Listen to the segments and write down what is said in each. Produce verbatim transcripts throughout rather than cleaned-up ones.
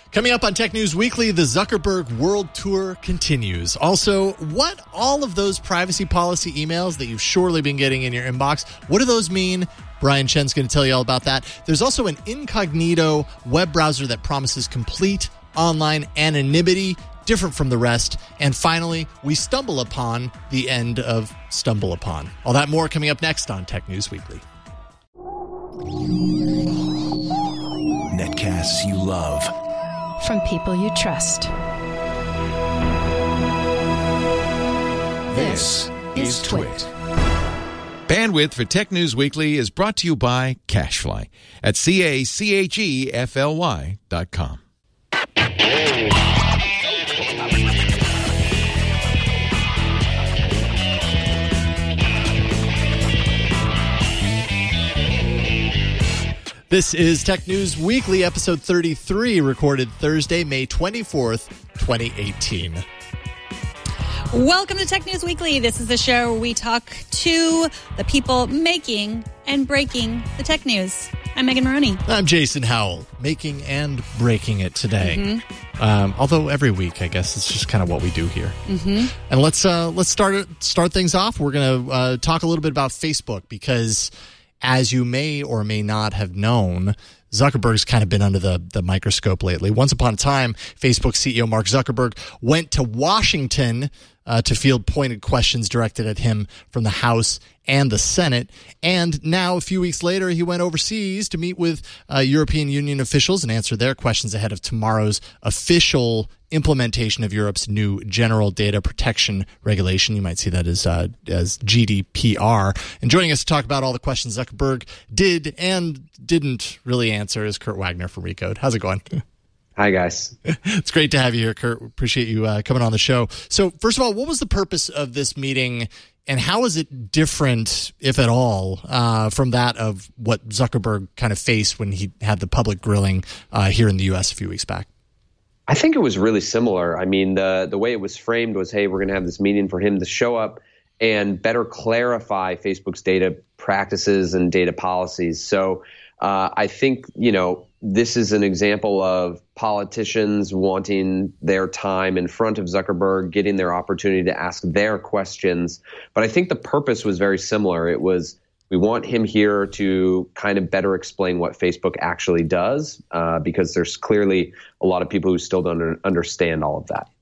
Coming up on Tech News Weekly, the Zuckerberg World Tour continues. Also, what all of those privacy policy emails that you've surely been getting in your inbox, what do those mean? Brian Chen's going to tell you all about that. There's also an incognito web browser that promises complete online anonymity, different from the rest. And finally, we stumble upon the end of Stumble Upon. All that more coming up next on Tech News Weekly. Netcasts you love. From people you trust. This is Twit. Bandwidth for Tech News Weekly is brought to you by CacheFly at C A C H E F L Y dot com. This is Tech News Weekly, episode thirty-three, recorded Thursday, May twenty-fourth, twenty eighteen. Welcome to Tech News Weekly. This is the show where we talk to the people making and breaking the tech news. I'm Megan Maroney. I'm Jason Howell, making and breaking it today. Mm-hmm. Um, although every week, I guess it's just kind of what we do here. Mm-hmm. And let's uh, let's start it, start things off. We're going to uh, talk a little bit about Facebook because, as you may or may not have known, Zuckerberg's kind of been under the, the microscope lately. Once upon a time, Facebook C E O Mark Zuckerberg went to Washington uh, to field pointed questions directed at him from the House and the Senate. And now, a few weeks later, he went overseas to meet with uh, European Union officials and answer their questions ahead of tomorrow's official implementation of Europe's new General Data Protection Regulation. You might see that as uh, as G D P R. And joining us to talk about all the questions Zuckerberg did and didn't really answer is Kurt Wagner from Recode. How's it going? Hi, guys. It's great to have you here, Kurt. Appreciate you uh, coming on the show. So, first of all, what was the purpose of this meeting, and how is it different, if at all, uh, from that of what Zuckerberg kind of faced when he had the public grilling uh, here in the U S a few weeks back? I think it was really similar. I mean, the the way it was framed was, hey, we're going to have this meeting for him to show up and better clarify Facebook's data practices and data policies. So uh, I think, you know, this is an example of politicians wanting their time in front of Zuckerberg, getting their opportunity to ask their questions. But I think the purpose was very similar. It was, we want him here to kind of better explain what Facebook actually does, uh, because there's clearly a lot of people who still don't understand all of that.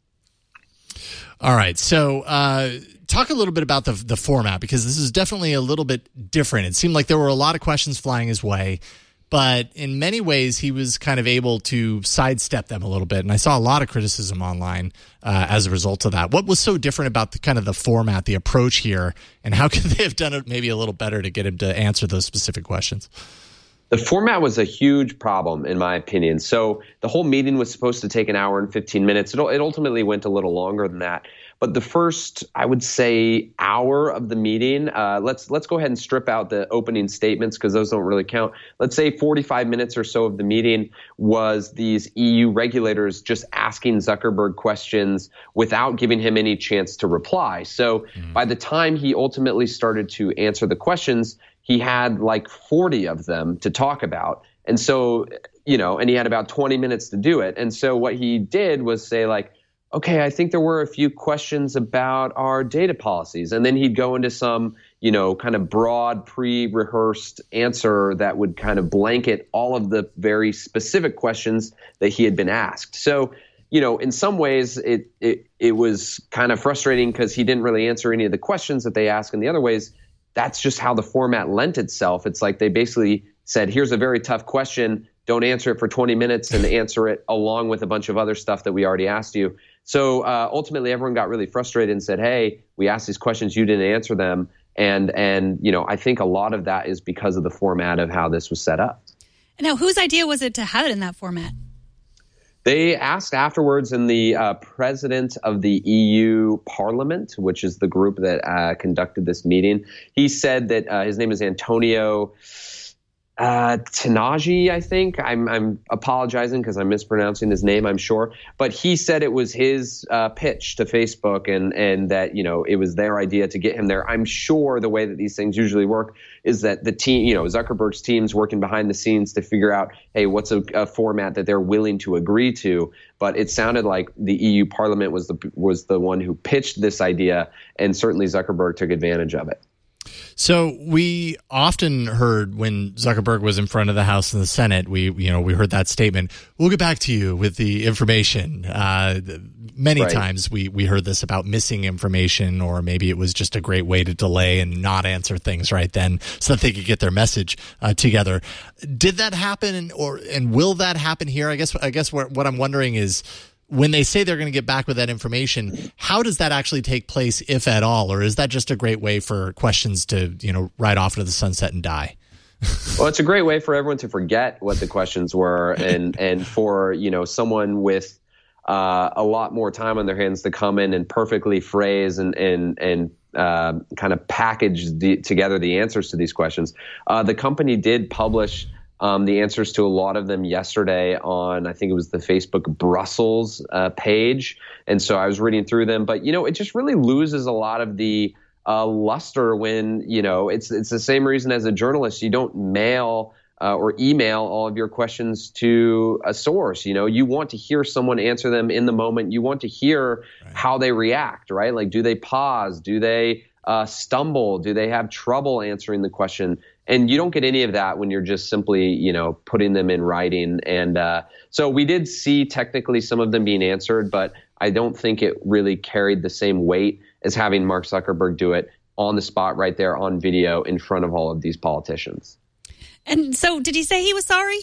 All right. So uh, talk a little bit about the the format, because this is definitely a little bit different. It seemed like there were a lot of questions flying his way, but in many ways he was kind of able to sidestep them a little bit. And I saw a lot of criticism online uh, as a result of that. What was so different about the kind of the format, the approach here, and how could they have done it maybe a little better to get him to answer those specific questions? The format was a huge problem, in my opinion. So the whole meeting was supposed to take an hour and fifteen minutes. It, it ultimately went a little longer than that. But the first, I would say, hour of the meeting, uh, let's let's go ahead and strip out the opening statements because those don't really count. Let's say forty-five minutes or so of the meeting was these E U regulators just asking Zuckerberg questions without giving him any chance to reply. So mm-hmm. by the time he ultimately started to answer the questions, he had like forty of them to talk about. And so, you know, and he had about twenty minutes to do it. And so what he did was say like, okay, I think there were a few questions about our data policies. And then he'd go into some, you know, kind of broad pre-rehearsed answer that would kind of blanket all of the very specific questions that he had been asked. So, you know, in some ways it it, it was kind of frustrating because he didn't really answer any of the questions that they asked. In the other ways, that's just how the format lent itself. It's like they basically said, here's a very tough question. Don't answer it for twenty minutes and answer it along with a bunch of other stuff that we already asked you. So uh, ultimately, everyone got really frustrated and said, hey, we asked these questions, you didn't answer them. And, and you know, I think a lot of that is because of the format of how this was set up. Now, whose idea was it to have it in that format? They asked afterwards, and the uh, president of the E U Parliament, which is the group that uh, conducted this meeting, he said that uh, his name is Antonio uh, Tanaji, I think. I'm, I'm apologizing because I'm mispronouncing his name, I'm sure. But he said it was his uh, pitch to Facebook and, and that, you know, it was their idea to get him there. I'm sure the way that these things usually work is that the team, you know, Zuckerberg's team's working behind the scenes to figure out, hey, what's a, a format that they're willing to agree to. But it sounded like the E U Parliament was the was the one who pitched this idea, and certainly Zuckerberg took advantage of it. So we often heard when Zuckerberg was in front of the House and the Senate, we you know we heard that statement, we'll get back to you with the information. Uh, many right. times we, we heard this about missing information, or maybe it was just a great way to delay and not answer things right then so that they could get their message uh, together. Did that happen, or and will that happen here? I guess I guess what, what I'm wondering is, when they say they're going to get back with that information, how does that actually take place, if at all? Or is that just a great way for questions to, you know, ride off into the sunset and die? Well, it's a great way for everyone to forget what the questions were, and, and for, you know, someone with uh, a lot more time on their hands to come in and perfectly phrase and, and, and uh, kind of package the, together the answers to these questions. Uh, the company did publish Um, the answers to a lot of them yesterday on, I think it was the Facebook Brussels uh, page. And so I was reading through them. But, you know, it just really loses a lot of the uh, luster when, you know, it's it's the same reason as a journalist. You don't mail uh, or email all of your questions to a source. You know, you want to hear someone answer them in the moment. You want to hear right. how they react, right? Like, do they pause? Do they uh, stumble? Do they have trouble answering the question? And you don't get any of that when you're just simply, you know, putting them in writing. And uh, so we did see technically some of them being answered, but I don't think it really carried the same weight as having Mark Zuckerberg do it on the spot right there on video in front of all of these politicians. And so did he say he was sorry?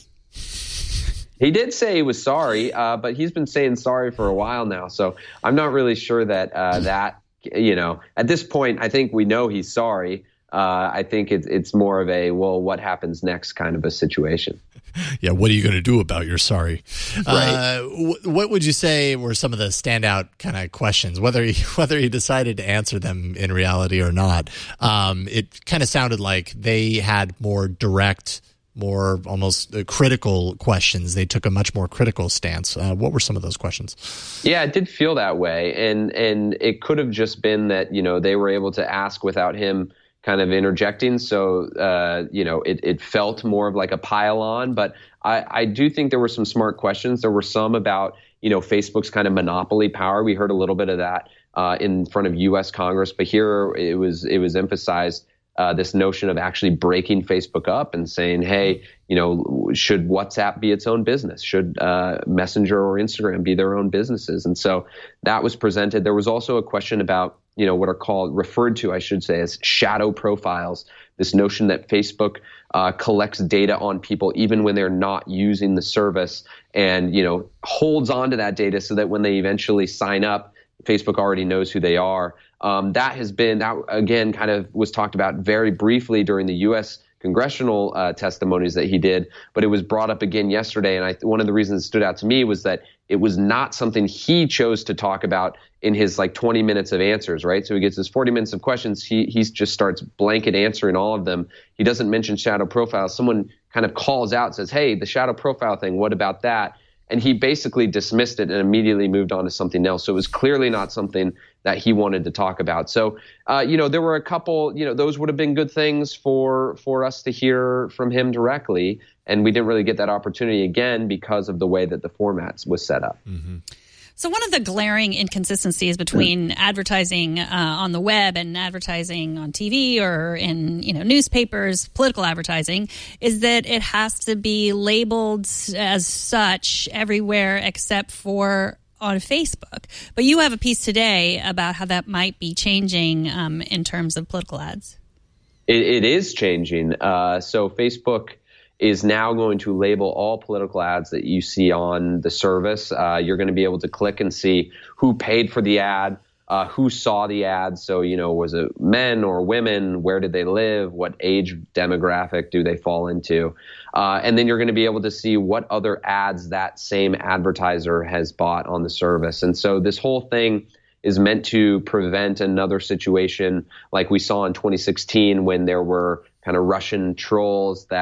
He did say he was sorry, uh, but he's been saying sorry for a while now. So I'm not really sure that uh, that, you know, at this point, I think we know he's sorry. Uh, I think it's it's more of a, well, what happens next kind of a situation. Yeah, what are you going to do about your sorry? Right. Uh, w- what would you say were some of the standout kind of questions, whether he, whether he decided to answer them in reality or not? Um, it kind of sounded like they had more direct, more almost uh, critical questions. They took a much more critical stance. Uh, what were some of those questions? Yeah, it did feel that way. And, and it could have just been that, you know, they were able to ask without him kind of interjecting. So, uh, you know, it, it felt more of like a pile on. But I, I do think there were some smart questions. There were some about, you know, Facebook's kind of monopoly power. We heard a little bit of that uh, in front of U S Congress. But here it was it was emphasized uh, this notion of actually breaking Facebook up and saying, hey, you know, should WhatsApp be its own business? Should uh, Messenger or Instagram be their own businesses? And so that was presented. There was also a question about, you know, what are called, referred to, I should say, as shadow profiles. This notion that Facebook uh, collects data on people even when they're not using the service, and, you know, holds on to that data so that when they eventually sign up, Facebook already knows who they are. Um, that has been, that again, kind of was talked about very briefly during the U S congressional uh, testimonies that he did, but it was brought up again yesterday. And I, one of the reasons it stood out to me was that it was not something he chose to talk about in his like twenty minutes of answers, right? So he gets his forty minutes of questions. He he just starts blanket answering all of them. He doesn't mention shadow profiles. Someone kind of calls out, says, hey, the shadow profile thing, what about that? And he basically dismissed it and immediately moved on to something else. So it was clearly not something that he wanted to talk about. So, uh, you know, there were a couple, you know, those would have been good things for for us to hear from him directly. And we didn't really get that opportunity again because of the way that the format was set up. Mm-hmm. So one of the glaring inconsistencies between advertising uh, on the web and advertising on T V or in, you know, newspapers, political advertising, is that it has to be labeled as such everywhere except for on Facebook. But you have a piece today about how that might be changing um, in terms of political ads. It, it is changing. Uh, so Facebook is now going to label all political ads that you see on the service. Uh, you're going to be able to click and see who paid for the ad, uh, who saw the ad. So, you know, was it men or women? Where did they live? What age demographic do they fall into? Uh, and then you're going to be able to see what other ads that same advertiser has bought on the service. And so this whole thing is meant to prevent another situation like we saw in twenty sixteen when there were kind of Russian trolls that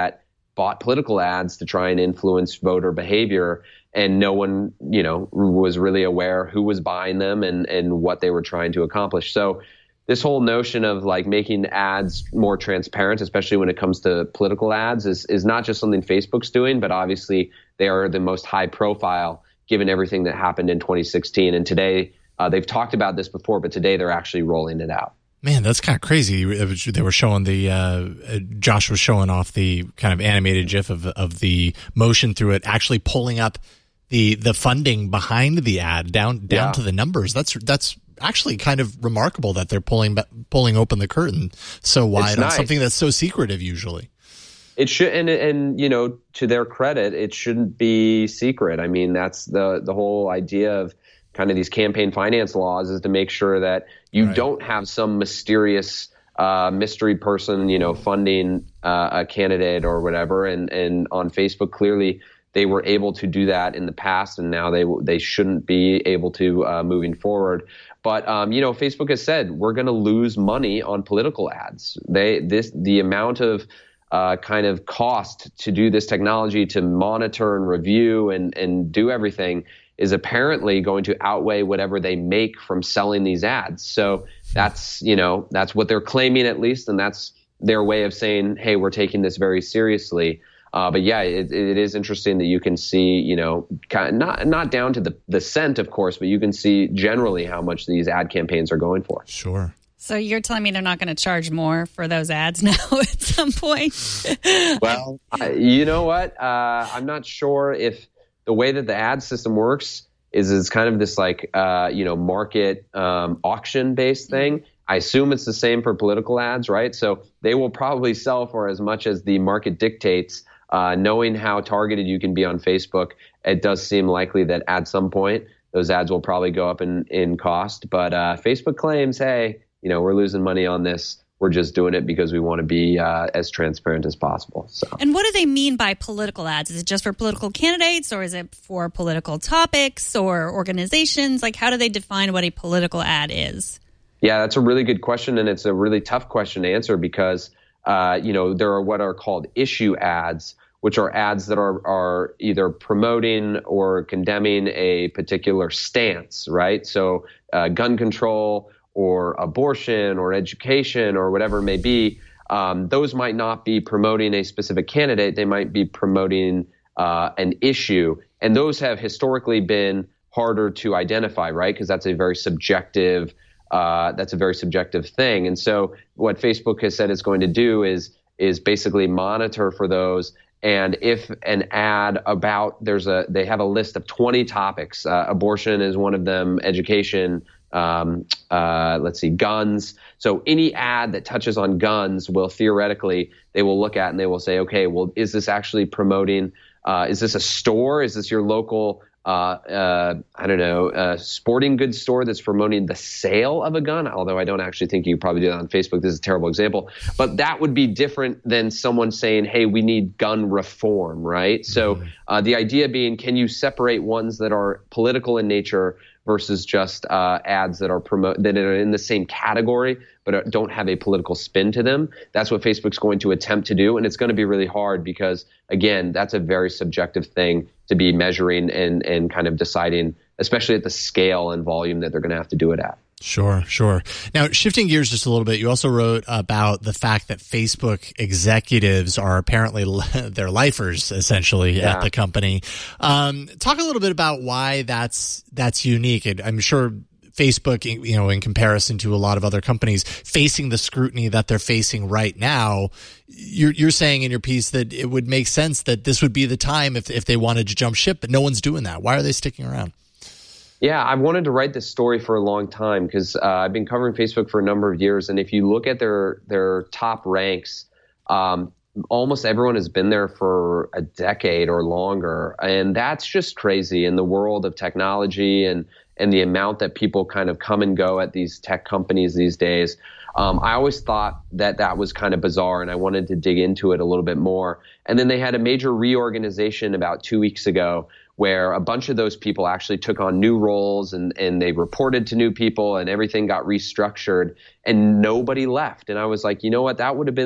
bought political ads to try and influence voter behavior. And no one, you know, was really aware who was buying them and, and what they were trying to accomplish. So this whole notion of like making ads more transparent, especially when it comes to political ads, is, is not just something Facebook's doing, but obviously they are the most high profile given everything that happened in twenty sixteen. And today, uh, they've talked about this before, but today they're actually rolling it out. Man, that's kind of crazy. They were showing the, uh, Josh was showing off the kind of animated GIF of, of the motion through it, actually pulling up the, the funding behind the ad down, down Yeah. to the numbers. That's, that's actually kind of remarkable that they're pulling, pulling open the curtain so wide on nice. something that's so secretive usually. It should, and, and, you know, to their credit, it shouldn't be secret. I mean, that's the, the whole idea of kind of these campaign finance laws, is to make sure that you Right. don't have some mysterious uh, mystery person, you know, funding uh, a candidate or whatever. And, and on Facebook, clearly they were able to do that in the past, and now they they shouldn't be able to uh, moving forward. But um, you know, Facebook has said we're going to lose money on political ads. They this the amount of uh, kind of cost to do this technology, to monitor and review and and do everything, is apparently going to outweigh whatever they make from selling these ads. So that's, you know, that's what they're claiming at least, and that's their way of saying, hey, we're taking this very seriously. Uh, but yeah, it, it is interesting that you can see, you know, kind of not not down to the, the cent, of course, but you can see generally how much these ad campaigns are going for. Sure. So you're telling me they're not going to charge more for those ads now at some point? Well, I, you know what? Uh, I'm not sure if the way that the ad system works is it's kind of this like, uh, you know, market um, auction based thing. I assume it's the same for political ads, right? So they will probably sell for as much as the market dictates. Uh, knowing how targeted you can be on Facebook, it does seem likely that at some point those ads will probably go up in, in cost. But uh, Facebook claims, hey, you know, we're losing money on this. We're just doing it because we want to be uh, as transparent as possible. So. And what do they mean by political ads? Is it just for political candidates, or is it for political topics or organizations? Like, how do they define what a political ad is? Yeah, that's a really good question, and it's a really tough question to answer because, uh, you know, there are what are called issue ads, which are ads that are, are either promoting or condemning a particular stance, right? So uh, gun control or abortion or education or whatever it may be, um, those might not be promoting a specific candidate. They might be promoting uh, an issue. And those have historically been harder to identify, right? Because that's a very subjective uh, that's a very subjective thing. And so what Facebook has said it's going to do is is basically monitor for those. And if an ad about there's a they have a list of twenty topics. Uh, abortion is one of them. Education. Um, uh, let's see, guns. So any ad that touches on guns will theoretically, they will look at and they will say, okay, well, is this actually promoting, uh, is this a store? Is this your local, uh, uh, I don't know, uh, sporting goods store that's promoting the sale of a gun? Although I don't actually think you could probably do that on Facebook. This is a terrible example, but that would be different than someone saying, hey, we need gun reform, right? So uh, the idea being, can you separate ones that are political in nature versus just uh, ads that are promote that are in the same category but don't have a political spin to them? That's what Facebook's going to attempt to do, and it's going to be really hard because, again, that's a very subjective thing to be measuring and and kind of deciding, especially at the scale and volume that they're going to have to do it at. Sure, sure. Now, shifting gears just a little bit, you also wrote about the fact that Facebook executives are apparently they're lifers, essentially, Yeah. at the company. Um, talk a little bit about why that's that's unique. And I'm sure Facebook, you know, in comparison to a lot of other companies facing the scrutiny that they're facing right now, you're, you're saying in your piece that it would make sense that this would be the time if if they wanted to jump ship, but no one's doing that. Why are they sticking around? Yeah, I wanted to write this story for a long time because uh, I've been covering Facebook for a number of years. And if you look at their their top ranks, um, almost everyone has been there for a decade or longer. And that's just crazy in the world of technology and, and the amount that people kind of come and go at these tech companies these days. Um, I always thought that that was kind of bizarre, and I wanted to dig into it a little bit more. And then they had a major reorganization about two weeks ago where a bunch of those people actually took on new roles and, and they reported to new people and everything got restructured and nobody left. And I was like, you know what, that would have been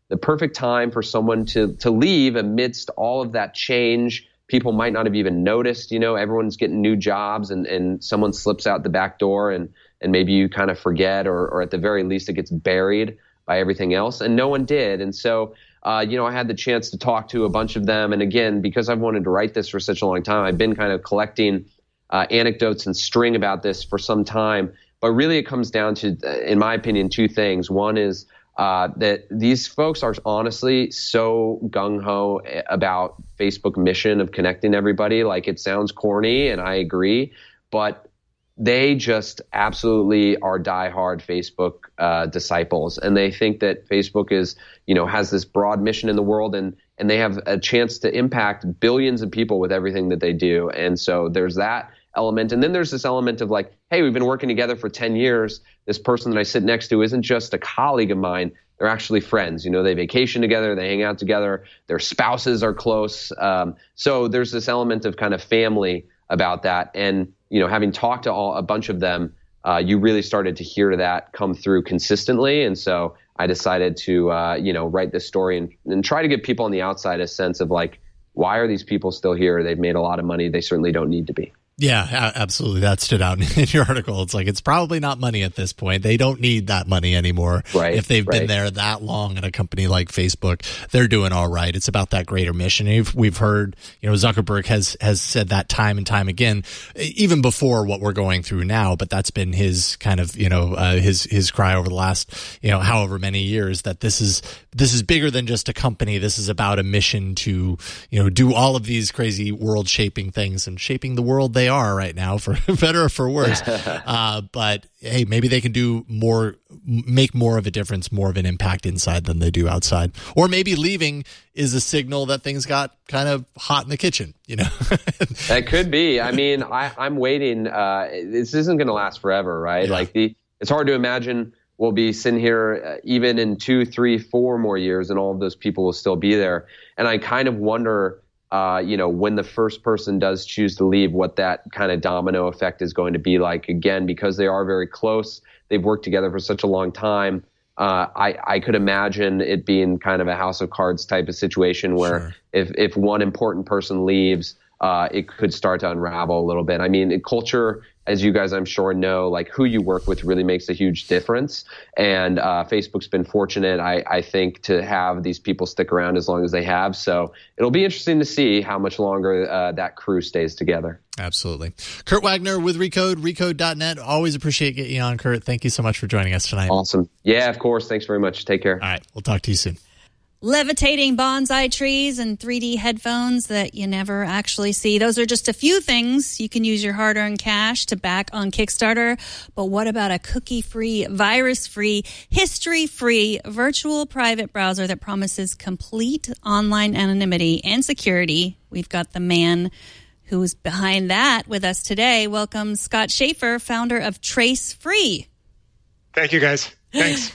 the perfect time for someone to to leave amidst all of that change. People might not have even noticed, you know, everyone's getting new jobs and, and someone slips out the back door and, and maybe you kind of forget or, or at the very least it gets buried by everything else. And no one did. And so, uh, you know, I had the chance to talk to a bunch of them. And again, because I've wanted to write this for such a long time, I've been kind of collecting uh, anecdotes and string about this for some time. But really it comes down to, in my opinion, two things. One is Uh, that these folks are honestly so gung-ho about Facebook mission of connecting everybody. Like, it sounds corny, and I agree, but they just absolutely are diehard Facebook uh, disciples, and they think that Facebook is, you know, has this broad mission in the world, and and they have a chance to impact billions of people with everything that they do. And so there's that element. And then there's this element of like, hey, we've been working together for ten years. This person that I sit next to isn't just a colleague of mine. They're actually friends. You know, they vacation together, they hang out together, their spouses are close. Um, so there's this element of kind of family about that. And, you know, having talked to all, a bunch of them, uh, you really started to hear that come through consistently. And so I decided to, uh, you know, write this story and, and try to give people on the outside a sense of like, why are these people still here? They've made a lot of money. They certainly don't need to be. Yeah, absolutely. That stood out in your article. It's like, it's probably not money at this point. They don't need that money anymore. Right, if they've right. been there that long at a company like Facebook, they're doing all right. It's about that greater mission. We've, we've heard, you know, Zuckerberg has, has said that time and time again, even before what we're going through now, but that's been his kind of, you know, uh, his, his cry over the last, you know, however many years, that this is, this is bigger than just a company. This is about a mission to, you know, do all of these crazy world shaping things, and shaping the world they are right now, for better or for worse. Uh, but hey, maybe they can do more, make more of a difference, more of an impact inside than they do outside. Or maybe leaving is a signal that things got kind of hot in the kitchen, you know? That could be. I mean, I, I'm waiting. Uh, this isn't going to last forever, right? Yeah. Like the, it's hard to imagine we'll be sitting here uh, even in two, three, four more years, and all of those people will still be there. And I kind of wonder, Uh, you know, when the first person does choose to leave, what that kind of domino effect is going to be like. Again, because they are very close, they've worked together for such a long time. Uh, I, I could imagine it being kind of a house of cards type of situation where Sure. if, if one important person leaves, uh, it could start to unravel a little bit. I mean, it, culture, as you guys I'm sure know, like who you work with really makes a huge difference. And uh, Facebook's been fortunate, I, I think, to have these people stick around as long as they have. So it'll be interesting to see how much longer uh, that crew stays together. Absolutely. Kurt Wagner with Recode, recode dot net. Always appreciate getting you on, Kurt. Thank you so much for joining us tonight. Awesome. Yeah, of course. Thanks very much. Take care. All right. We'll talk to you soon. Levitating bonsai trees and three D headphones that you never actually see. Those are just a few things you can use your hard-earned cash to back on Kickstarter. But what about a cookie-free, virus-free, history-free virtual private browser that promises complete online anonymity and security? We've got the man who's behind that with us today. Welcome, Scott Schaefer, founder of Trace Free. Thank you, guys. Thanks.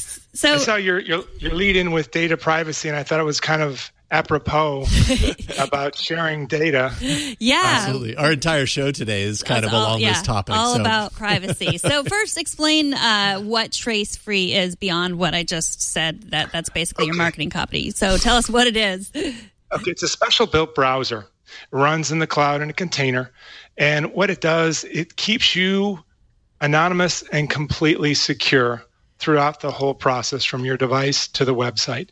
So I saw your, your your lead in with data privacy, and I thought it was kind of apropos about sharing data. Yeah. Absolutely. Our entire show today is kind That's of all, along yeah, this topic. all so. about privacy. So first, explain uh, what Trace Free is beyond what I just said. That That's basically okay. Your marketing copy. So tell us what it is. Okay, it's a special built browser. It runs in the cloud in a container. And what it does, it keeps you anonymous and completely secure throughout the whole process, from your device to the website.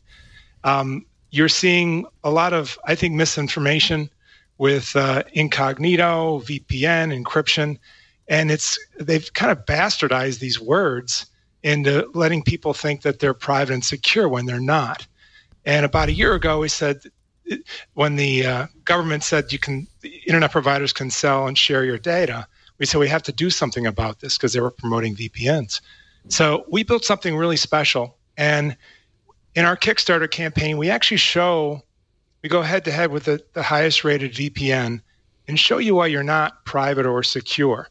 Um, you're seeing a lot of, I think, misinformation with uh, incognito, V P N, encryption, and it's they've kind of bastardized these words into letting people think that they're private and secure when they're not. And about a year ago, we said, when the uh, government said you can, the internet providers can sell and share your data, we said we have to do something about this because they were promoting V P Ns. So we built something really special. And in our Kickstarter campaign, we actually show, we go head to head with the, the highest rated V P N and show you why you're not private or secure.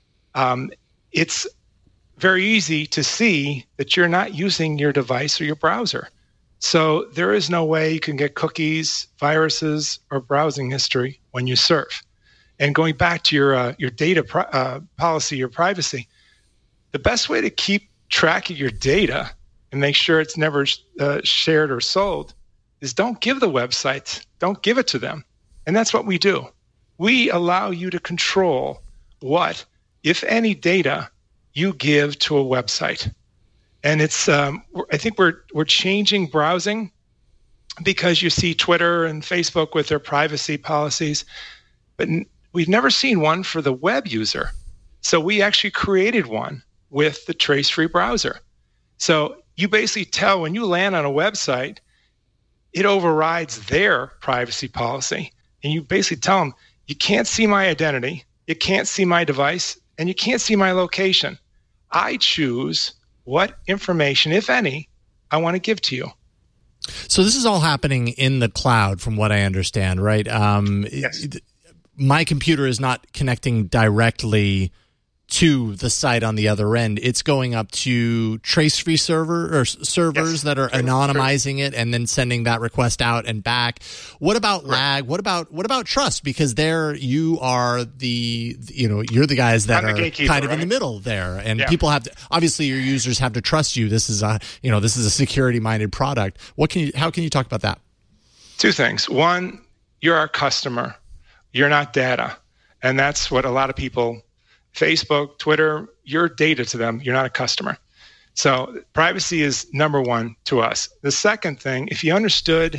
Um, it's very easy to see that you're not using your device or your browser. So there is no way you can get cookies, viruses, or browsing history when you surf. And going back to your uh, your data pri- uh, policy, your privacy, the best way to keep track of your data and make sure it's never uh, shared or sold is don't give the website, don't give it to them. And that's what we do. We allow you to control what, if any, data you give to a website. And it's, um, I think we're we're changing browsing because you see Twitter and Facebook with their privacy policies, but n- we've never seen one for the web user. So we actually created one with the trace-free browser. So you basically tell when you land on a website, it overrides their privacy policy. And you basically tell them, you can't see my identity, you can't see my device, and you can't see my location. I choose what information, if any, I want to give to you. So this is all happening in the cloud, from what I understand, right? Um, Yes. My computer is not connecting directly to the site on the other end. It's going up to trace-free server or servers Yes. that are Sure, anonymizing it and then sending that request out and back. What about Right. lag? What about what about trust? Because there you are the you know you're the guys that I'm the are gatekeeper, kind of in right? the middle there, and Yeah. people have to obviously your users have to trust you. This is a you know this is a security-minded product. What can you? How can you talk about that? Two things. One, you're our customer. You're not data. And that's what a lot of people, Facebook, Twitter, you're data to them. You're not a customer. So privacy is number one to us. The second thing, if you understood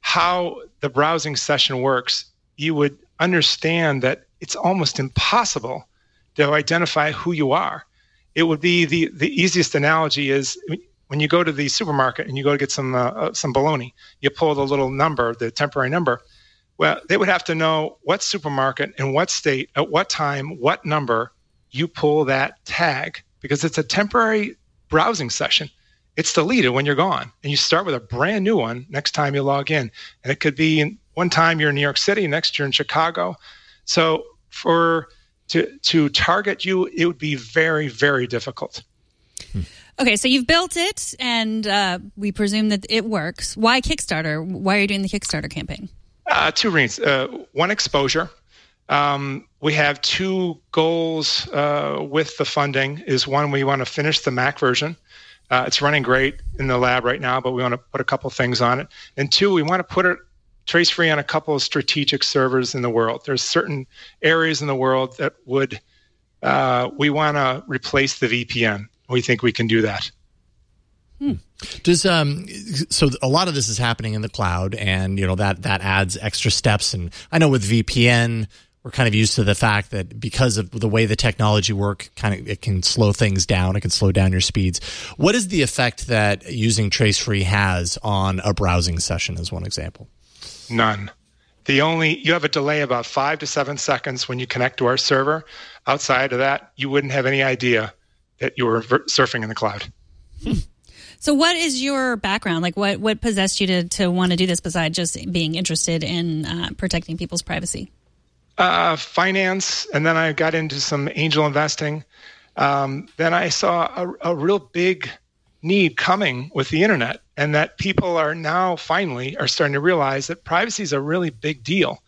how the browsing session works, you would understand that it's almost impossible to identify who you are. It would be the, the easiest analogy is when you go to the supermarket and you go to get some uh, some bologna, you pull the little number, the temporary number. Well, they would have to know what supermarket, in what state, at what time, what number you pull that tag, because it's a temporary browsing session. It's deleted when you're gone, and you start with a brand new one next time you log in. And it could be one time you're in New York City, next you're in Chicago. So for to to target you, it would be very, very difficult. Okay, so you've built it, and uh, we presume that it works. Why Kickstarter? Why are you doing the Kickstarter campaign? Uh, two reasons. Uh, one, exposure. Um, we have two goals uh, with the funding. Is one, we want to finish the Mac version. Uh, it's running great in the lab right now, but we want to put a couple things on it. And two, we want to put it trace-free on a couple of strategic servers in the world. There's certain areas in the world that would, uh, we want to replace the V P N. We think we can do that. Hmm. Does um so a lot of this is happening in the cloud, and you know that that adds extra steps. And I know with V P N, we're kind of used to the fact that because of the way the technology work, kind of it can slow things down. It can slow down your speeds. What is the effect that using trace-free has on a browsing session, as one example? None. The only you have a delay about five to seven seconds when you connect to our server. Outside of that, you wouldn't have any idea that you were surfing in the cloud. Hmm. So what is your background? Like what, what possessed you to, to want to do this besides just being interested in uh, protecting people's privacy? Uh, finance, and then I got into some angel investing. Um, then I saw a, a real big need coming with the internet, and that people are now finally are starting to realize that privacy is a really big deal.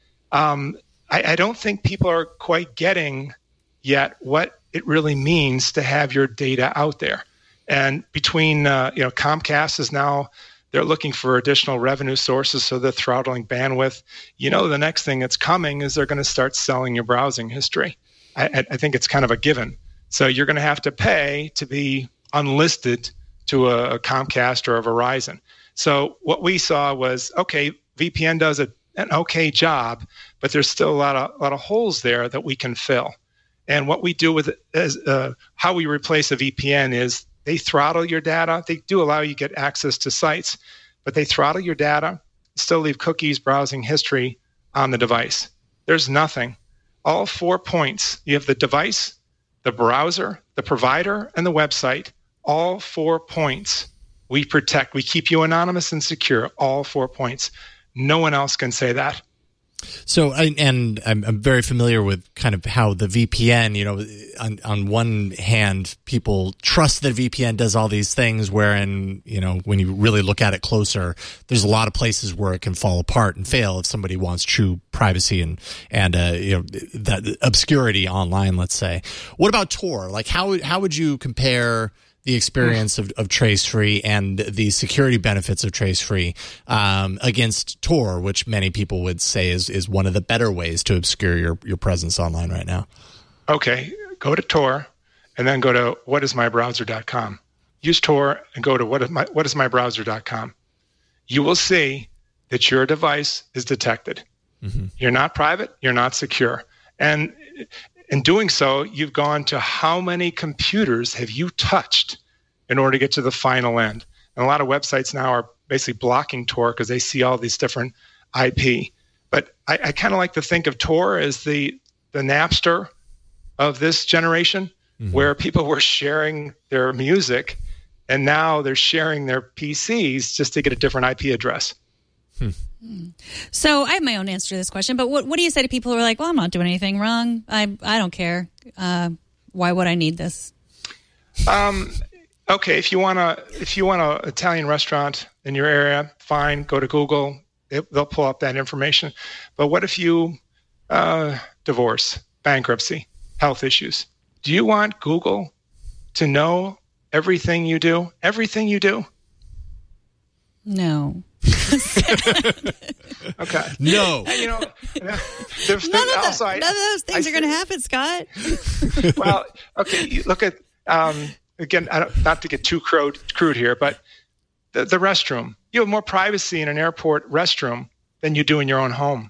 Um, I, I don't think people are quite getting yet what it really means to have your data out there. And between, uh, you know, Comcast is now, they're looking for additional revenue sources, so they're throttling bandwidth. You know, the next thing that's coming is they're going to start selling your browsing history. I, I think it's kind of a given. So you're going to have to pay to be unlisted to a, a Comcast or a Verizon. So what we saw was, okay, V P N does a, an okay job, but there's still a lot of, a lot of holes there that we can fill. And what we do with it is, uh, how we replace a V P N is they throttle your data. They do allow you to get access to sites, but they throttle your data, still leave cookies, browsing history on the device. There's nothing. All four points. You have the device, the browser, the provider, and the website. All four points we protect. We keep you anonymous and secure. All four points. No one else can say that. So, and I'm, I'm very familiar with kind of how the V P N, you know, on, on one hand, people trust that V P N does all these things, wherein, you know, when you really look at it closer, there's a lot of places where it can fall apart and fail if somebody wants true privacy and, and, uh, you know, that obscurity online, let's say. What about Tor? Like, how, how would you compare the experience of, of Tracefree and the security benefits of Tracefree um, against Tor, which many people would say is, is one of the better ways to obscure your, your presence online right now. Okay, go to Tor and then go to what is my browser dot com. Use Tor and go to what is my, what is my browser dot com. You will see that your device is detected. Mm-hmm. You're not private, you're not secure. And in doing so, you've gone to how many computers have you touched in order to get to the final end. And a lot of websites now are basically blocking Tor because they see all these different I P. But I, I kind of like to think of Tor as the, the Napster of this generation, mm-hmm. where people were sharing their music, and now they're sharing their P Cs just to get a different I P address. Hmm. So I have my own answer to this question, but what what do you say to people who are like, well, I'm not doing anything wrong. I I don't care. Uh, why would I need this? Um, okay, if you want a if you want an Italian restaurant in your area, fine. Go to Google. It, they'll pull up that information. But what if you uh, divorce, bankruptcy, health issues? Do you want Google to know everything you do? Everything you do? No. Okay. No. And, you know, there's, none, of also, the, I, none of those things I are going to happen, Scott. Well, okay. You look at um, again. I don't, not to get too crude, crude here, but the, the restroom. You have more privacy in an airport restroom than you do in your own home.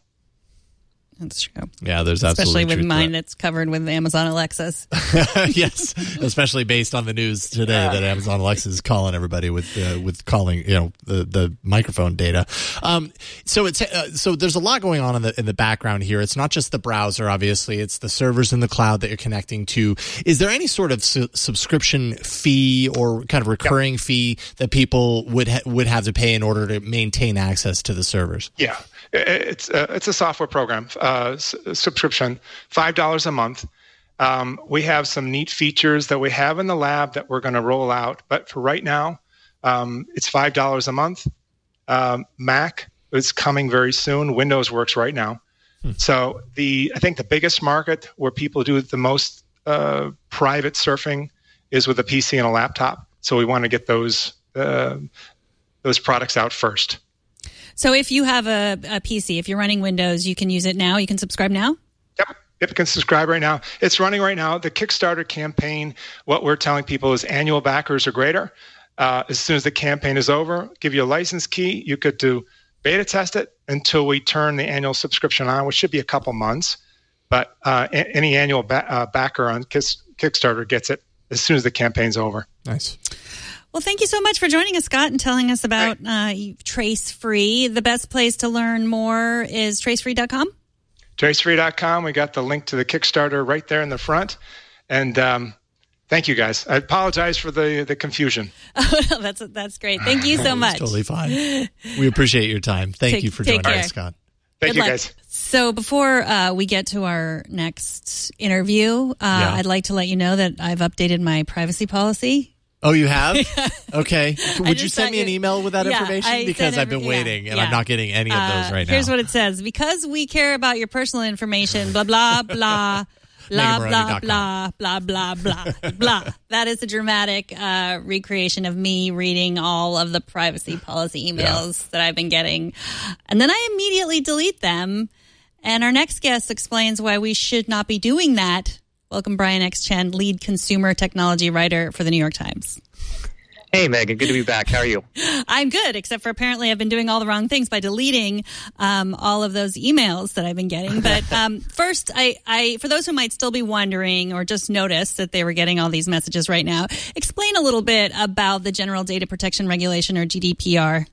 That's true. Yeah, there's especially absolutely with truth mine to that's covered with Amazon Alexas. Yes, especially based on the news today yeah. that Amazon Alexa is calling everybody with uh, with calling, you know, the, the microphone data. Um, so it's uh, so there's a lot going on in the in the background here. It's not just the browser, obviously. It's the servers in the cloud that you're connecting to. Is there any sort of su- subscription fee or kind of recurring yeah. fee that people would ha- would have to pay in order to maintain access to the servers? Yeah. It's a, it's a software program, uh, s- subscription, five dollars a month. Um, we have some neat features that we have in the lab that we're going to roll out. But for right now, um, it's five dollars a month. Um, Mac is coming very soon. Windows works right now. Hmm. So the I think the biggest market where people do the most uh, private surfing is with a P C and a laptop. So we want to get those uh, those products out first. So if you have a, a P C, if you're running Windows, you can use it now? You can subscribe now? Yep. Yep, you can subscribe right now. It's running right now. The Kickstarter campaign, what we're telling people is annual backers or greater. Uh, as soon as the campaign is over, give you a license key. You could do beta test it until we turn the annual subscription on, which should be a couple months. But uh, a- any annual ba- uh, backer on Kiss- Kickstarter gets it as soon as the campaign's over. Nice. Well, thank you so much for joining us, Scott, and telling us about uh, Tracefree. The best place to learn more is tracefree dot com? tracefree dot com. We got the link to the Kickstarter right there in the front. And um, thank you, guys. I apologize for the, the confusion. Oh, that's that's great. Thank you so much. Totally fine. We appreciate your time. Thank take, you for joining care. us, Scott. Thank Good you, luck. guys. So before uh, we get to our next interview, uh, Yeah. I'd like to let you know that I've updated my privacy policy. Oh, you have? Okay. Would you just send thought me an you- email with that Yeah, information? I Because sent I've been every- yeah, waiting and yeah. I'm not getting any of those Uh, right now. Here's what it says. Because we care about your personal information, blah, blah, blah, blah, Megan blah, Maroney blah, blah, blah, blah, blah. That is a dramatic uh, recreation of me reading all of the privacy policy emails Yeah. that I've been getting. And then I immediately delete them. And our next guest explains why we should not be doing that. Welcome, Brian X. Chen, lead consumer technology writer for the New York Times. Hey, Megan. Good to be back. How are you? I'm good, except for apparently I've been doing all the wrong things by deleting um, all of those emails that I've been getting. But um, first, I, I, for those who might still be wondering or just noticed that they were getting all these messages right now, explain a little bit about the General Data Protection Regulation, or G D P R.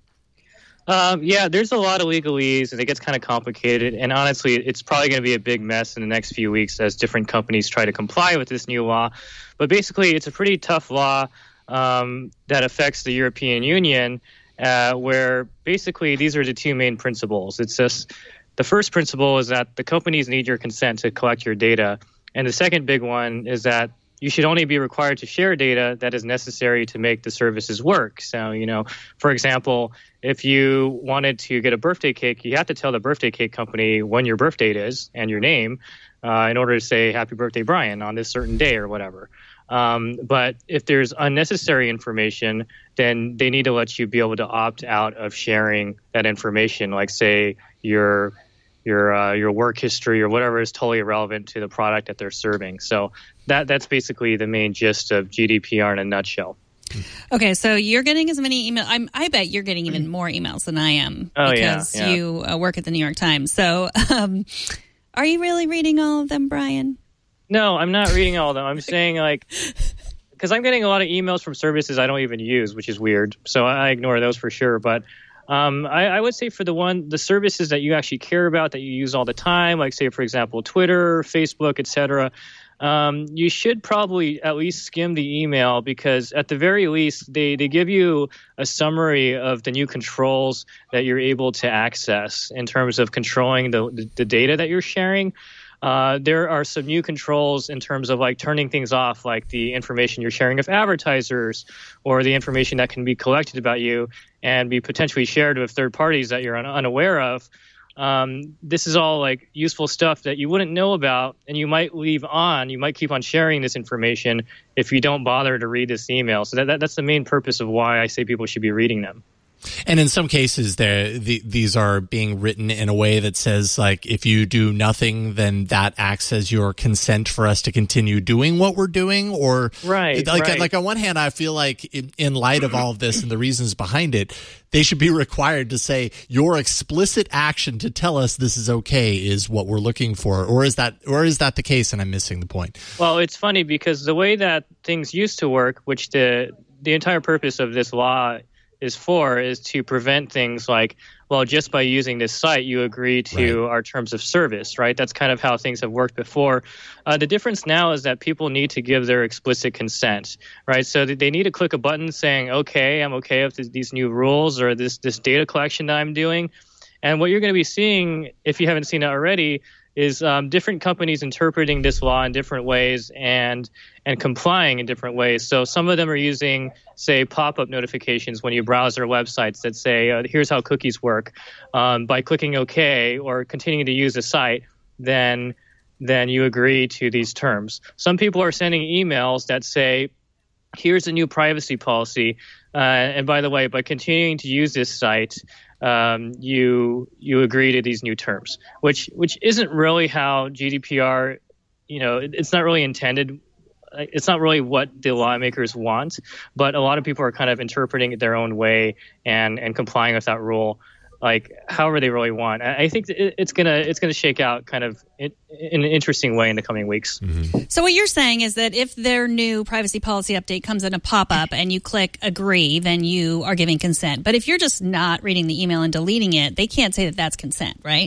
Um, yeah, there's a lot of legalese, and it gets kind of complicated. And honestly, it's probably going to be a big mess in the next few weeks as different companies try to comply with this new law. But basically, it's a pretty tough law um, that affects the European Union, uh, where basically these are the two main principles. It's just the first principle is that the companies need your consent to collect your data. And the second big one is that you should only be required to share data that is necessary to make the services work. So, you know, for example, if you wanted to get a birthday cake, you have to tell the birthday cake company when your birth date is and your name uh, in order to say, happy birthday, Brian, on this certain day or whatever. Um, but if there's unnecessary information, then they need to let you be able to opt out of sharing that information, like say your your uh, your work history or whatever is totally irrelevant to the product that they're serving. So that that's basically the main gist of G D P R in a nutshell. Okay, so you're getting as many emails. I'm, I bet you're getting even more emails than I am oh, because yeah, yeah. you uh, work at the New York Times. So um, are you really reading all of them, Brian? No, I'm not reading all of them. I'm saying like, because I'm getting a lot of emails from services I don't even use, which is weird. So I ignore those for sure. But um, I, I would say for the one, the services that you actually care about, that you use all the time, like say, for example, Twitter, Facebook, et cetera, Um, you should probably at least skim the email, because at the very least, they, they give you a summary of the new controls that you're able to access in terms of controlling the, the, the data that you're sharing. Uh, there are some new controls in terms of like turning things off, like the information you're sharing with advertisers or the information that can be collected about you and be potentially shared with third parties that you're un- unaware of. Um, this is all like useful stuff that you wouldn't know about, and you might leave on. You might keep on sharing this information if you don't bother to read this email. So that, that that's the main purpose of why I say people should be reading them. And in some cases, there the, these are being written in a way that says, like, if you do nothing, then that acts as your consent for us to continue doing what we're doing. Or right, like, right. like on one hand, I feel like in, in light of all of this and the reasons behind it, they should be required to say your explicit action to tell us this is okay is what we're looking for. Or is that or is that the case? And I'm missing the point. Well, it's funny because the way that things used to work, which the the entire purpose of this law is for, is to prevent things like, well, just by using this site, you agree to right. our terms of service, right? That's kind of how things have worked before. Uh, the difference now is that people need to give their explicit consent, right? So they need to click a button saying, okay, I'm okay with these new rules or this, this data collection that I'm doing. And what you're going to be seeing, if you haven't seen it already, is um, different companies interpreting this law in different ways and and complying in different ways. So some of them are using, say, pop-up notifications when you browse their websites that say, uh, here's how cookies work. Um, by clicking OK or continuing to use the site, then then you agree to these terms. Some people are sending emails that say, here's a new privacy policy. Uh, and by the way, by continuing to use this site, Um, you you agree to these new terms, which which isn't really how G D P R, you know, it, it's not really intended. It's not really what the lawmakers want, but a lot of people are kind of interpreting it their own way and, and complying with that rule, like however they really want. I think it, it's gonna it's gonna shake out kind of in, in an interesting way in the coming weeks. Mm-hmm. So what you're saying is that if their new privacy policy update comes in a pop-up and you click agree, then you are giving consent. But if you're just not reading the email and deleting it, they can't say that that's consent, right?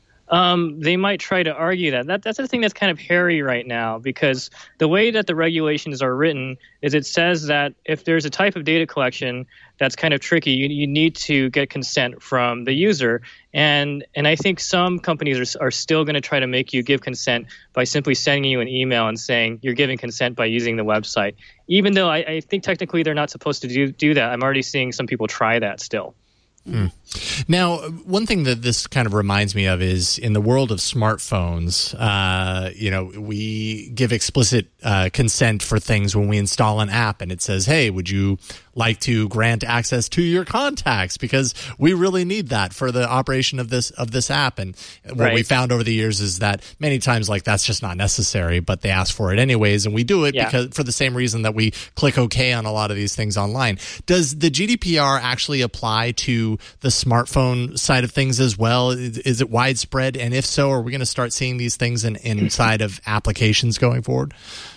Um, they might try to argue that. that. That's the thing that's kind of hairy right now, because the way that the regulations are written is it says that if there's a type of data collection that's kind of tricky, you, you need to get consent from the user. And and I think some companies are, are still going to try to make you give consent by simply sending you an email and saying you're giving consent by using the website. Even though I, I think technically they're not supposed to do, do that. I'm already seeing some people try that still. Mm. Now, one thing that this kind of reminds me of is in the world of smartphones, uh, you know, we give explicit uh, consent for things when we install an app and it says, hey, would you like to grant access to your contacts? Because we really need that for the operation of this of this app. And what right. we found over the years is that many times, like, that's just not necessary, but they ask for it anyways. And we do it yeah. because for the same reason that we click OK on a lot of these things online. Does the G D P R actually apply to the smartphone side of things as well? Is, is it widespread? And if so, are we going to start seeing these things in, inside of applications going forward?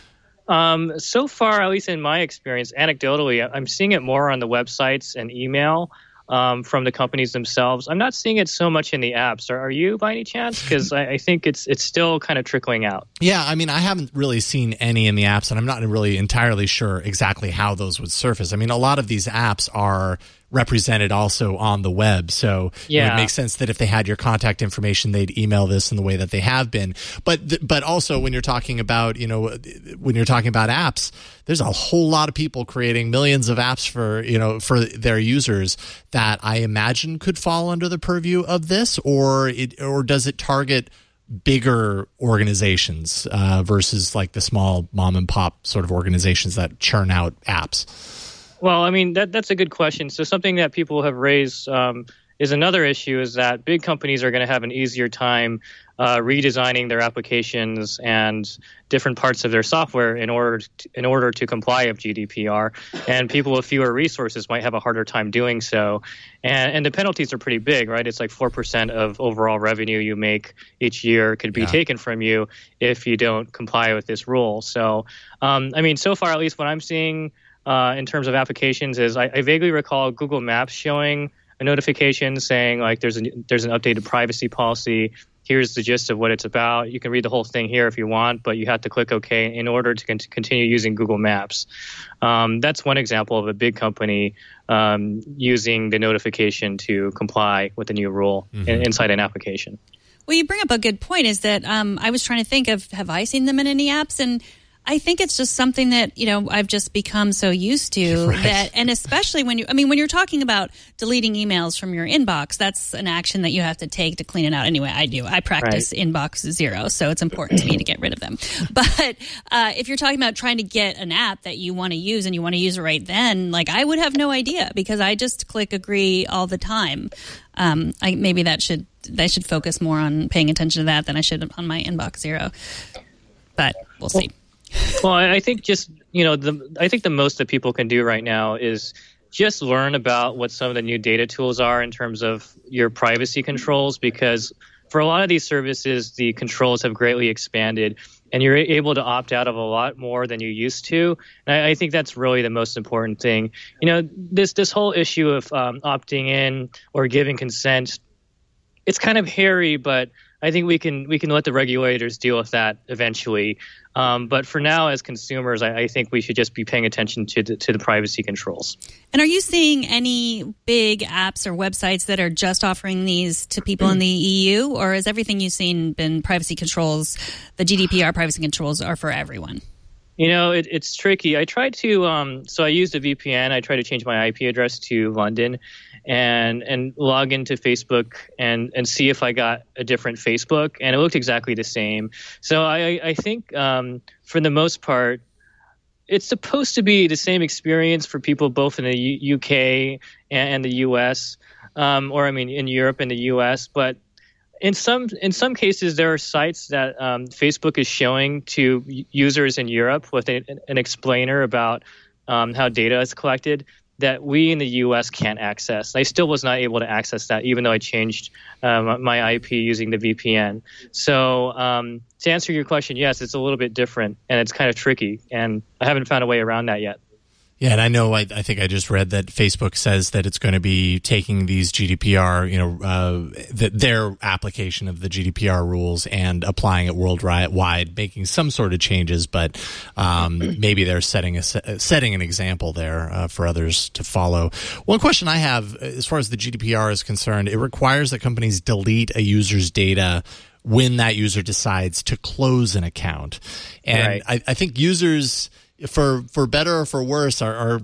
Um, so far, at least in my experience, anecdotally, I'm seeing it more on the websites and email um, from the companies themselves. I'm not seeing it so much in the apps. Are, are you, by any chance? Because I, I think it's it's still kind of trickling out. Yeah, I mean, I haven't really seen any in the apps, and I'm not really entirely sure exactly how those would surface. I mean, a lot of these apps are represented also on the web, so yeah. it would make sense that if they had your contact information, they'd email this in the way that they have been. But th- but also when you're talking about, you know, when you're talking about apps, there's a whole lot of people creating millions of apps for, you know, for their users that I imagine could fall under the purview of this, or it or does it target bigger organizations uh, versus like the small mom and pop sort of organizations that churn out apps? Well, I mean, that that's a good question. So something that people have raised um, is another issue is that big companies are going to have an easier time uh, redesigning their applications and different parts of their software in order to, in order to comply with G D P R. And people with fewer resources might have a harder time doing so. And, and the penalties are pretty big, right? It's like four percent of overall revenue you make each year could be yeah. taken from you if you don't comply with this rule. So, um, I mean, so far, at least what I'm seeing uh, in terms of applications is I, I vaguely recall Google Maps showing a notification saying like there's, a, there's an updated privacy policy. Here's the gist of what it's about. You can read the whole thing here if you want, but you have to click OK in order to con- continue using Google Maps. Um, that's one example of a big company um, using the notification to comply with the new rule mm-hmm. in, inside an application. Well, you bring up a good point is that um, I was trying to think of, have I seen them in any apps? And I think it's just something that, you know, I've just become so used to right. that, and especially when you, I mean, when you're talking about deleting emails from your inbox, that's an action that you have to take to clean it out. Anyway, I do. I practice right. inbox zero, so it's important to me to get rid of them. But uh, if you're talking about trying to get an app that you want to use and you want to use it right then, like I would have no idea because I just click agree all the time. Um, I, maybe that should, I should focus more on paying attention to that than I should on my inbox zero. But we'll see. Well, I think just, you know, the I think the most that people can do right now is just learn about what some of the new data tools are in terms of your privacy controls, because for a lot of these services, the controls have greatly expanded and you're able to opt out of a lot more than you used to. And I, I think that's really the most important thing. You know, this this whole issue of um, opting in or giving consent, it's kind of hairy, but I think we can we can let the regulators deal with that eventually. Um, but for now, as consumers, I, I think we should just be paying attention to the, to the privacy controls. And are you seeing any big apps or websites that are just offering these to people in the E U, or has everything you've seen been privacy controls? The G D P R privacy controls are for everyone. You know, it, it's tricky. I tried to, um, so I used a V P N. I tried to change my I P address to London and and log into Facebook and, and see if I got a different Facebook, and it looked exactly the same. So I, I think um, for the most part, it's supposed to be the same experience for people both in the U- UK and, and the U S, um, or I mean in Europe and the U S, but In some in some cases, there are sites that um, Facebook is showing to users in Europe with a, an explainer about um, how data is collected that we in the U S can't access. I still was not able to access that, even though I changed um, my I P using the V P N. So um, to answer your question, yes, it's a little bit different, and it's kind of tricky, and I haven't found a way around that yet. Yeah, and I know, I, I think I just read that Facebook says that it's going to be taking these G D P R, you know, uh, the, their application of the G D P R rules and applying it worldwide, making some sort of changes, but um, maybe they're setting a setting an example there uh, for others to follow. One question I have, as far as the G D P R is concerned, it requires that companies delete a user's data when that user decides to close an account. And right. I, I think users, for for better or for worse, are, are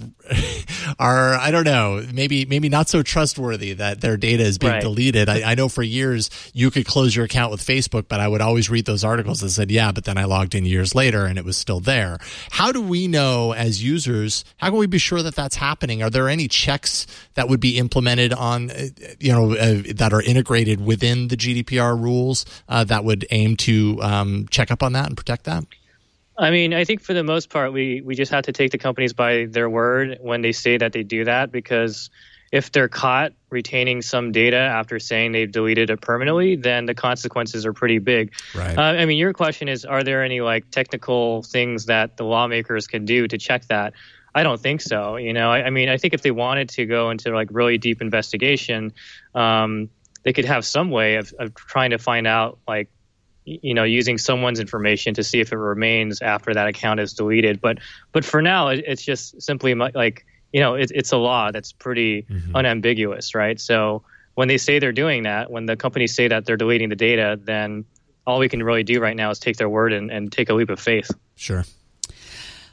are I don't know, maybe maybe not so trustworthy that their data is being right. deleted. I, I know for years you could close your account with Facebook, but I would always read those articles that said, yeah, but then I logged in years later and it was still there. How do we know as users, how can we be sure that that's happening? Are there any checks that would be implemented on, you know, uh, that are integrated within the G D P R rules uh, that would aim to um, check up on that and protect that? I mean, I think for the most part, we, we just have to take the companies by their word when they say that they do that, because if they're caught retaining some data after saying they've deleted it permanently, then the consequences are pretty big. Right. Uh, I mean, your question is, are there any like technical things that the lawmakers can do to check that? I don't think so. You know, I, I mean, I think if they wanted to go into like really deep investigation, um, they could have some way of, of trying to find out like, you know, using someone's information to see if it remains after that account is deleted. But but for now, it, it's just simply like, you know, it, it's a law that's pretty mm-hmm. unambiguous, right? So when they say they're doing that, when the companies say that they're deleting the data, then all we can really do right now is take their word and, and take a leap of faith. Sure.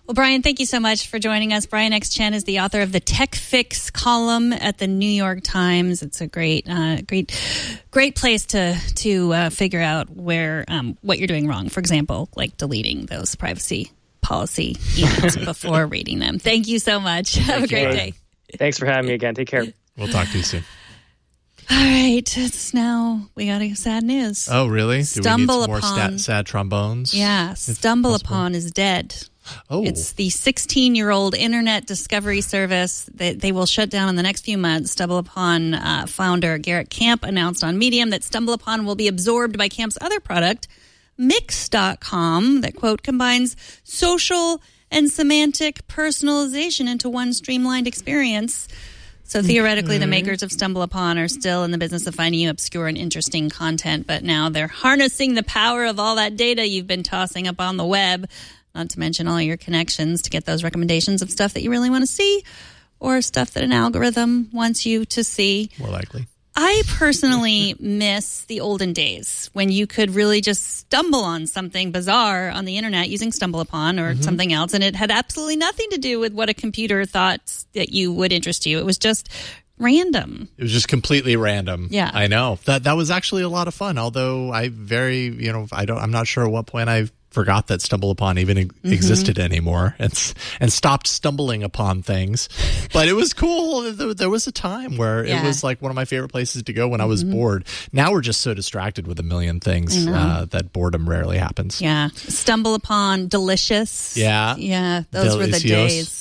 Well, Brian, thank you so much for joining us. Brian X. Chen is the author of the Tech Fix column at the New York Times. It's a great, uh, great, great place to to uh, figure out where um, what you're doing wrong. For example, like deleting those privacy policy emails before reading them. Thank you so much. Have a great day. Thanks for having me again. Take care. We'll talk to you soon. All right, it's now we got a sad news. Oh, really? Stumble Do we need some more upon stat, sad trombones? Yeah, Stumble Upon is dead. Oh. It's the sixteen-year-old internet discovery service that they will shut down in the next few months. Stumble Upon uh, founder Garrett Camp announced on Medium that Stumble Upon will be absorbed by Camp's other product, Mix dot com, that, quote, combines social and semantic personalization into one streamlined experience. So theoretically, mm-hmm. the makers of Stumble Upon are still in the business of finding you obscure and interesting content, but now they're harnessing the power of all that data you've been tossing up on the web, not to mention all your connections, to get those recommendations of stuff that you really want to see or stuff that an algorithm wants you to see. More likely. I personally miss the olden days when you could really just stumble on something bizarre on the internet using Stumble Upon or mm-hmm. something else, and it had absolutely nothing to do with what a computer thought that you would interest you. It was just random. It was just completely random. Yeah. I know. That that was actually a lot of fun, although I very, you know, I don't I'm not sure at what point I forgot that Stumble Upon even mm-hmm. existed anymore and and stopped stumbling upon things. But it was cool. There was a time where yeah. it was like one of my favorite places to go when mm-hmm. I was bored. Now we're just so distracted with a million things uh, that boardom rarely happens. Yeah. Stumble Upon, Delicious. Yeah. Yeah. Those Delicios. Were the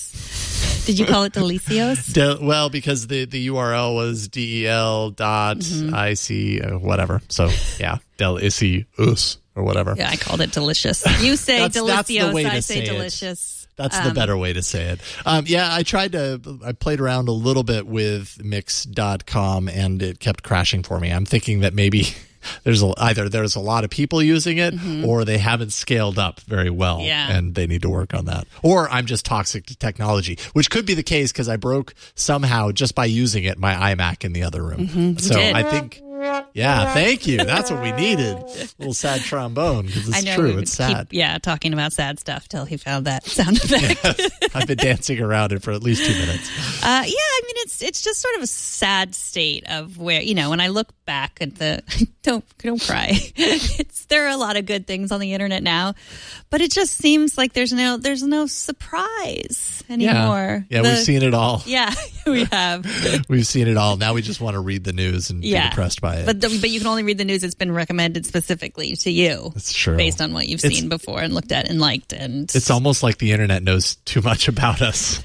days. Did you call it Delicios? De- well, because the, the U R L was del dot Mm-hmm. ic uh, whatever. So yeah, delicious or whatever. Yeah, I called it delicious. You say that's, delicious, that's the way to I say, say delicious. It. That's um, the better way to say it. Um, yeah, I tried to, I played around a little bit with Mix dot com and it kept crashing for me. I'm thinking that maybe there's a, either there's a lot of people using it mm-hmm. or they haven't scaled up very well yeah. and they need to work on that. Or I'm just toxic to technology, which could be the case because I broke somehow just by using it my iMac in the other room. Mm-hmm. So I think... Yeah, thank you. That's what we needed. A little sad trombone because it's I know true. It's sad. Keep, yeah, talking about sad stuff till he found that sound effect. Yes, I've been dancing around it for at least two minutes. Uh, yeah, I mean it's it's just sort of a sad state of where, you know, when I look back at the don't don't cry. It's there are a lot of good things on the internet now, but it just seems like there's no there's no surprise anymore. Yeah, yeah the, we've seen it all. Yeah, we have. We've seen it all. Now we just want to read the news and yeah. be depressed by it. But the, but you can only read the news that's been recommended specifically to you. That's true. Based on what you've it's, seen before and looked at and liked. And it's almost like the internet knows too much about us.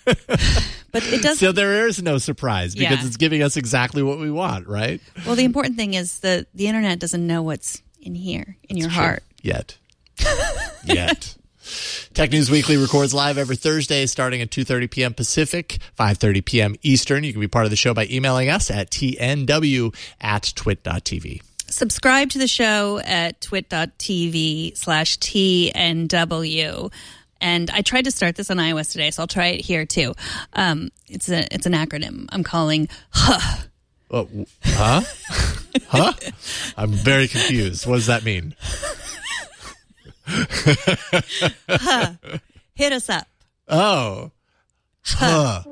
But it does. So there is no surprise because yeah. it's giving us exactly what we want, right? Well, the important thing is that the internet doesn't know what's in here, in your That's heart. True. Yet. Yet. Tech News Weekly records live every Thursday starting at two thirty p.m. Pacific, five thirty p.m. Eastern. You can be part of the show by emailing us at t n w at twit dot t v. Subscribe to the show at twit dot t v slash T N W. And I tried to start this on iOS today, so I'll try it here too. Um, it's a it's an acronym. I'm calling Huh. Oh, huh? Huh? I'm very confused. What does that mean? Huh. Hit us up. Oh. Huh.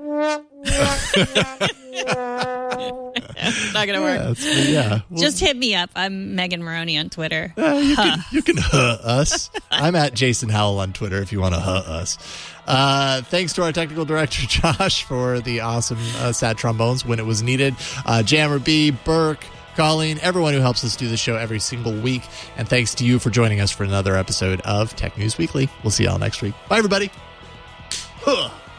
It's not going to work. Yeah. yeah. Well, just hit me up. I'm Megan Maroney on Twitter. Uh, you, huh. can, you can huh us. I'm at Jason Howell on Twitter if you want to huh us. Uh, thanks to our technical director, Josh, for the awesome uh, sad trombones when it was needed. Uh, Jammer B, Burke, Colleen, everyone who helps us do the show every single week. And thanks to you for joining us for another episode of Tech News Weekly. We'll see y'all next week. Bye, everybody. Huh.